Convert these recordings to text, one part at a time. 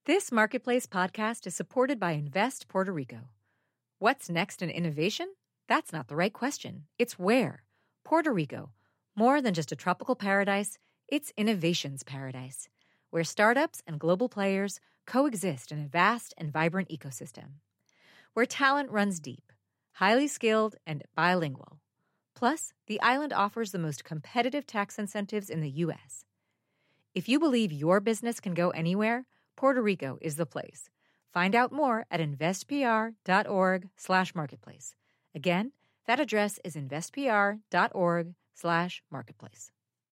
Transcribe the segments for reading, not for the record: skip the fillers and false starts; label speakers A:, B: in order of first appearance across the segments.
A: This Marketplace podcast is supported by Invest Puerto Rico. What's next in innovation? That's not the right question. It's where. Puerto Rico. More than just a tropical paradise, it's innovation's paradise, where startups and global players coexist in a vast and vibrant ecosystem. Where talent runs deep, highly skilled, and bilingual. Plus, the island offers the most competitive tax incentives in the U.S. If you believe your business can go anywhere, Puerto Rico is the place. Find out more at investpr.org/marketplace. Again, that address is investpr.org/marketplace.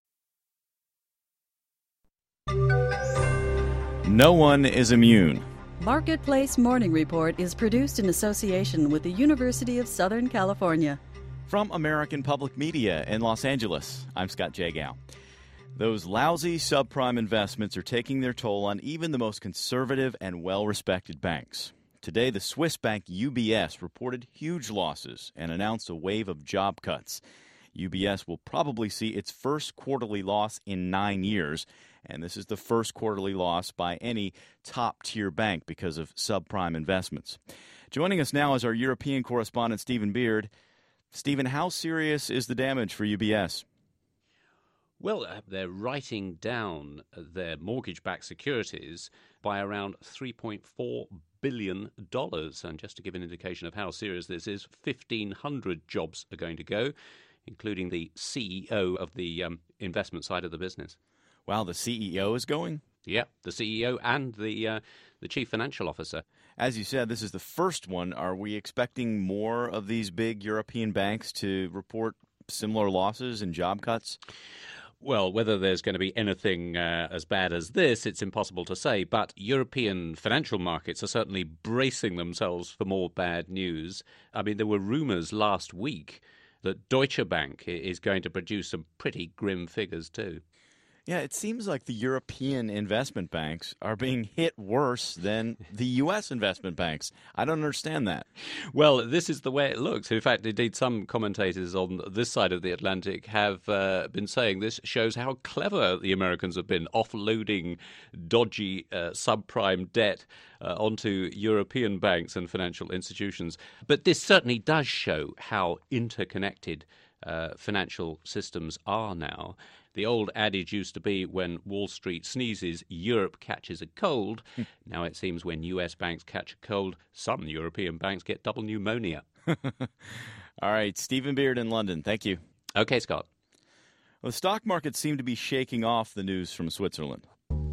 B: No one is immune.
C: Marketplace Morning Report is produced in association with the University of Southern California.
B: From American Public Media in Los Angeles, I'm Scott Jagow. Those lousy subprime investments are taking their toll on even the most conservative and well-respected banks. Today, the Swiss bank UBS reported huge losses and announced a wave of job cuts. UBS will probably see its first quarterly loss in 9 years, and this is the first quarterly loss by any top-tier bank because of subprime investments. Joining us now is our European correspondent, Stephen Beard. Stephen, how serious is the damage for UBS?
D: Well, they're writing down their mortgage-backed securities by around $3.4 billion. And just to give an indication of how serious this is, 1,500 jobs are going to go, including the CEO of the investment side of the business.
B: Wow, the CEO is going?
D: Yeah, the CEO and the chief financial officer.
B: As you said, this is the first one. Are we expecting more of these big European banks to report similar losses and job cuts?
D: Well, whether there's going to be anything as bad as this, it's impossible to say. But European financial markets are certainly bracing themselves for more bad news. I mean, there were rumors last week that Deutsche Bank is going to produce some pretty grim figures too.
B: Yeah, it seems like the European investment banks are being hit worse than the U.S. investment banks. I don't understand that.
D: Well, this is the way it looks. In fact, indeed, some commentators on this side of the Atlantic have been saying this shows how clever the Americans have been offloading dodgy subprime debt onto European banks and financial institutions. But this certainly does show how interconnected financial systems are now. The old adage used to be when Wall Street sneezes, Europe catches a cold. Now it seems when U.S. banks catch a cold, some European banks get double pneumonia.
B: All right, Stephen Beard in London. Thank you.
D: Okay, Scott.
B: Well, the stock markets seem to be shaking off the news from Switzerland.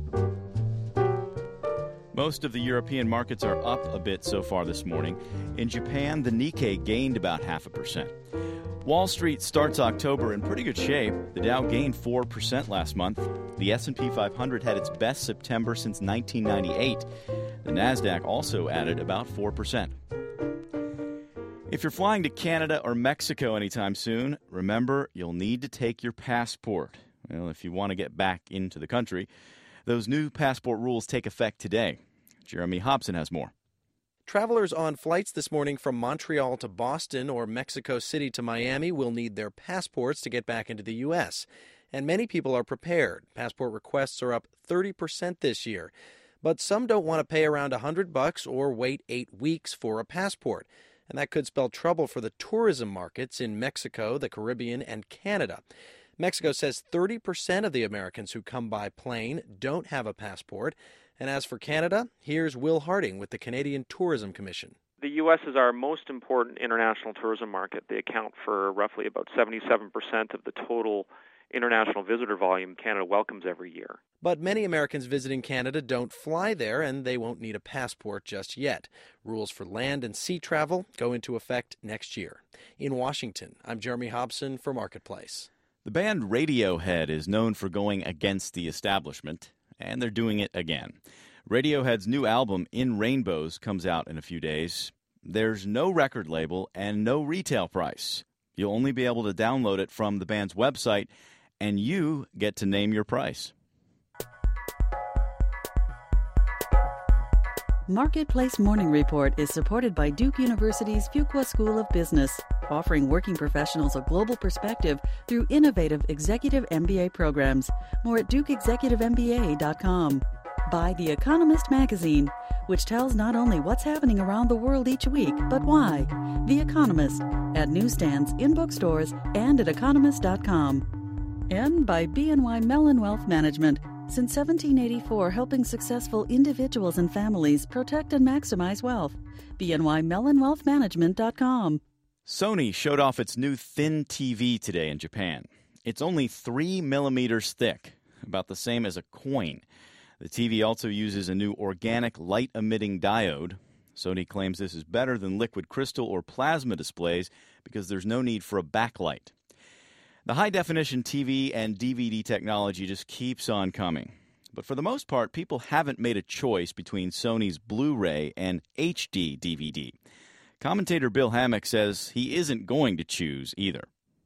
B: Most of the European markets are up a bit so far this morning. In Japan, the Nikkei gained about 0.5%. Wall Street starts October in pretty good shape. The Dow gained 4% last month. The S&P 500 had its best September since 1998. The Nasdaq also added about 4%. If you're flying to Canada or Mexico anytime soon, remember you'll need to take your passport. Well, if you want to get back into the country, those new passport rules take effect today. Jeremy Hobson has more.
E: Travelers on flights this morning from Montreal to Boston or Mexico City to Miami will need their passports to get back into the U.S. And many people are prepared. Passport requests are up 30% this year. But some don't want to pay around $100 or wait 8 weeks for a passport. And that could spell trouble for the tourism markets in Mexico, the Caribbean, and Canada. Mexico says 30% of the Americans who come by plane don't have a passport. And as for Canada, here's Will Harding with the Canadian Tourism Commission.
F: The U.S. is our most important international tourism market. They account for roughly about 77% of the total international visitor volume Canada welcomes every year.
E: But many Americans visiting Canada don't fly there, and they won't need a passport just yet. Rules for land and sea travel go into effect next year. In Washington, I'm Jeremy Hobson for Marketplace.
B: The band Radiohead is known for going against the establishment, and they're doing it again. Radiohead's new album, In Rainbows, comes out in a few days. There's no record label and no retail price. You'll only be able to download it from the band's website, and you get to name your price.
C: Marketplace Morning Report is supported by Duke University's Fuqua School of Business, offering working professionals a global perspective through innovative executive MBA programs. More at dukeexecutivemba.com. Buy The Economist magazine, which tells not only what's happening around the world each week, but why. The Economist, at newsstands, in bookstores, and at economist.com. And by BNY Mellon Wealth Management, since 1784, helping successful individuals and families protect and maximize wealth. BNYMellonWealthManagement.com.
B: Sony showed off its new thin TV today in Japan. It's only 3 millimeters thick, about the same as a coin. The TV also uses a new organic light-emitting diode. Sony claims this is better than liquid crystal or plasma displays because there's no need for a backlight. The high-definition TV and DVD technology just keeps on coming. But for the most part, people haven't made a choice between Sony's Blu-ray and HD DVD. Commentator Bill Hammack says he isn't going to choose either.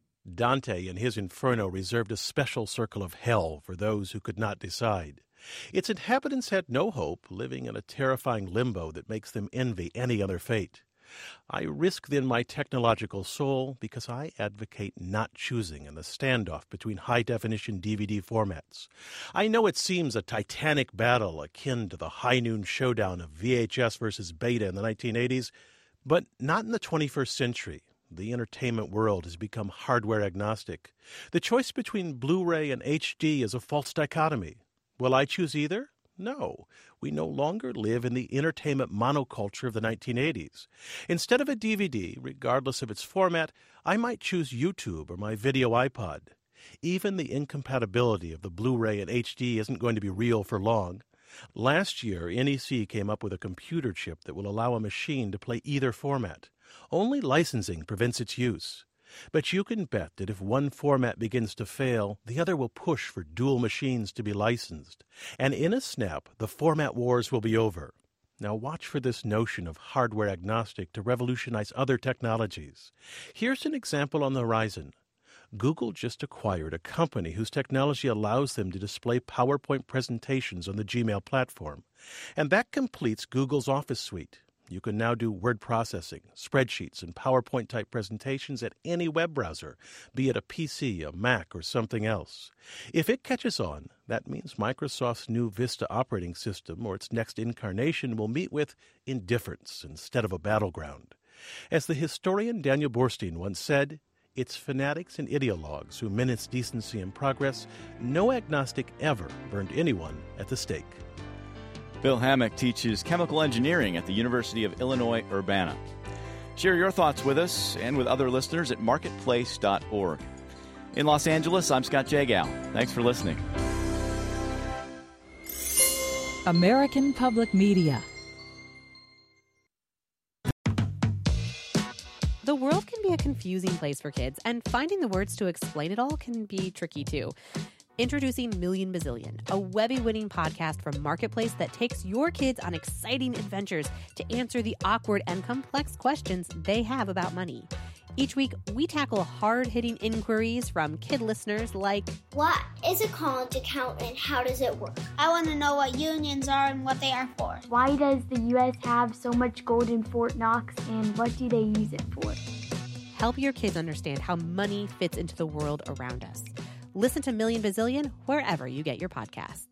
G: Dante in his Inferno reserved a special circle of hell for those who could not decide. Its inhabitants had no hope, living in a terrifying limbo that makes them envy any other fate. I risk then my technological soul because I advocate not choosing in the standoff between high-definition DVD formats. I know it seems a titanic battle akin to the high noon showdown of VHS versus Beta in the 1980s, but not in the 21st century. The entertainment world has become hardware agnostic. The choice between Blu-ray and HD is a false dichotomy. Will I choose either? No. We no longer live in the entertainment monoculture of the 1980s. Instead of a DVD, regardless of its format, I might choose YouTube or my video iPod. Even the incompatibility of the Blu-ray and HD isn't going to be real for long. Last year, NEC came up with a computer chip that will allow a machine to play either format. Only licensing prevents its use. But you can bet that if one format begins to fail, the other will push for dual machines to be licensed. And in a snap, the format wars will be over. Now watch for this notion of hardware agnostic to revolutionize other technologies. Here's an example on the horizon. Google just acquired a company whose technology allows them to display PowerPoint presentations on the Gmail platform. And that completes Google's Office suite. You can now do word processing, spreadsheets, and PowerPoint-type presentations at any web browser, be it a PC, a Mac, or something else. If it catches on, that means Microsoft's new Vista operating system or its next incarnation will meet with indifference instead of a battleground. As the historian Daniel Borstein once said, it's fanatics and ideologues who menace decency and progress. No agnostic ever burned anyone at the stake.
B: Bill Hammack teaches chemical engineering at the University of Illinois, Urbana. Share your thoughts with us and with other listeners at marketplace.org. In Los Angeles, I'm Scott Jagow. Thanks for listening.
H: American Public Media.
I: The world can be a confusing place for kids, and finding the words to explain it all can be tricky too. Introducing Million Bazillion, a Webby-winning podcast from Marketplace that takes your kids on exciting adventures to answer the awkward and complex questions they have about money. Each week, we tackle hard-hitting inquiries from kid listeners like,
J: what is a college account and how does it work? I want to know what unions are and what they are for.
K: Why does the U.S. have so much gold in Fort Knox and what do they use it for?
I: Help your kids understand how money fits into the world around us. Listen to Million Bazillion wherever you get your podcasts.